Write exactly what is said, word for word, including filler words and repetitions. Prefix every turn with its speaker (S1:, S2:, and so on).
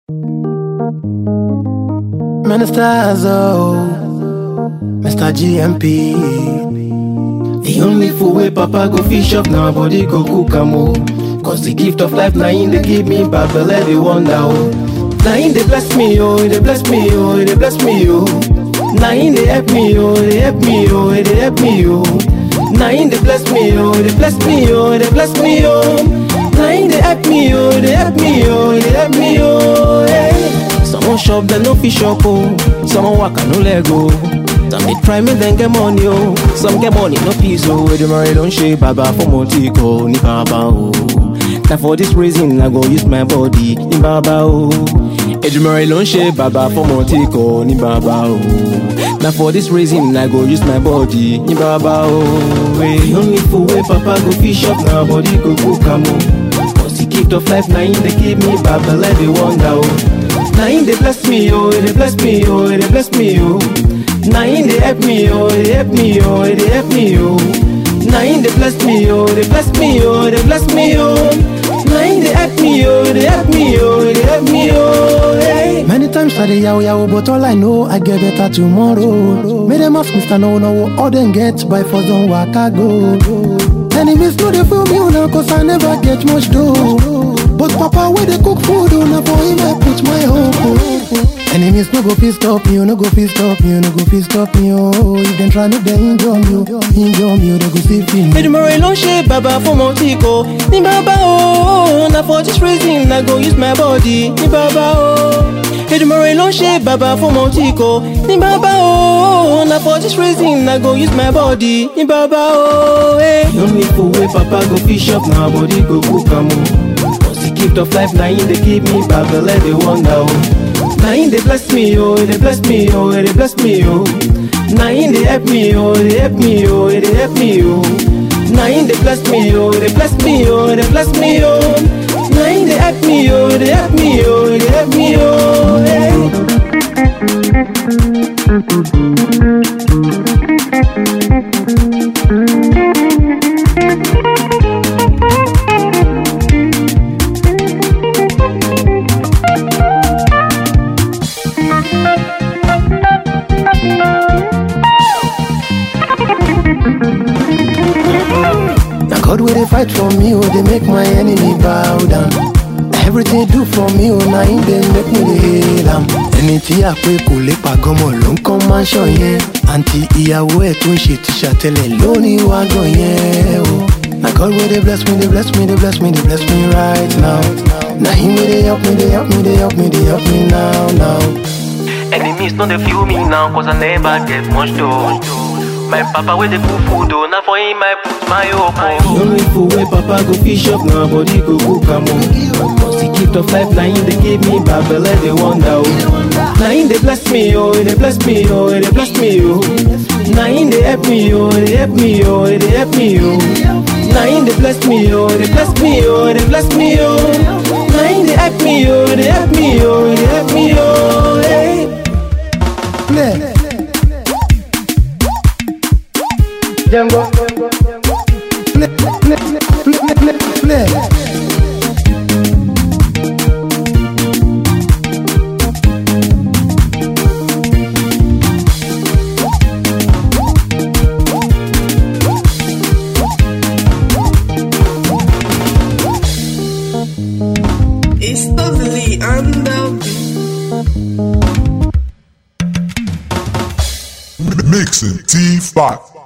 S1: Ministers, oh, Mister G M P. The only fool way Papa go fish up, now body go cook am oh. Cause the gift of life, now in they give me bad belly, they wonder oh. Now in they bless me oh, they bless me oh, they bless me oh. Now in they help me oh, they help me oh, they help me oh. Now in they bless me oh, they bless me oh, they bless me oh. Now in they help me oh, they help me oh, they help me oh. Hey. Someone shop, then no fish up oh. Someone walk and no leg go. Some they try me then get money oh. Some get money no peace oh. Where the marry don't shape baba for multico ni baba oh. Now for this reason I go use my body ni baba oh. Ejumare don't shape baba for multico ni baba oh. Now for this reason I go use my body ni baba oh. The only fool way Papa go fish up now body go cook am oh. Cause the gift of life now in they give me baba let they wonder oh. Now in they bless me oh, they bless me oh, they bless me oh. Now in they help me oh, they help me oh, they help me oh. Now in they bless me oh, they bless me oh, they bless me oh. Now in they help me oh, they help me oh, they help me oh. Hey. Many times I dey yaw yaw, but all I know I get better tomorrow. Make them ask Mister No No, all them get by force don't walk I go. Enemies know they feel me now, cause I never get much dough. But Papa where they cook food, oh, now for him I put my hope oh. Enemies no go fit stop me, no go fit stop me, no go fit stop me oh. If them try make them injure me, injure me, they go see me. Ejumare don't shape baba for multico, ni baba oh. Now for this reason I go use my body, ni baba oh. Ejumare don't shape baba for multico, ni baba oh. Now for this reason I go use my body, ni baba oh. Hey. The only fool way Papa go fish up, now body go cook am oh. The gift of life, now in they give me bad belly, they wonder oh. Now in they bless me oh, they bless me oh, they bless me oh. Now in they help me oh, they help me oh, they help me oh. Now in they bless me oh, they bless me oh, they bless me oh. Now in they help me oh, they help me oh, they help me oh. Hey. God will they fight for me, oh, they make my enemy bow down. Everything do for me, oh, now in they make me the hail am. Anything I pay kò lè pàgọ́ mọ́ ló ń kọ́ mansion yẹn. Àǹtí ìyàwó ẹ̀ tó ń ṣe tíṣà tẹ́lẹ̀ lónìí wágàn yẹn o. Now God will they bless me, they bless me, they bless me, they bless me right now. Now him will they help me, they help me, they help me, they help me now, now.
S2: Enemies know they feel me now, cause I never get much dough. My Papa with the cook food, oh, now for him I put my hope oh.
S1: The only fool way Papa go fish up, now body go cook am oh. Cause the gift of life, now in they give me bad belly, they wonder oh. Now in they bless me oh, they bless me oh, they bless me oh. Now in they help me oh, they help me oh, they help me oh. Now in they bless me oh, they bless me oh, they bless me oh. Now in they help me oh, they help me oh, they help me oh. Hey. Play. Django, play, play, play, play, play.
S3: It's totally undoubted.
S4: Mixing T five.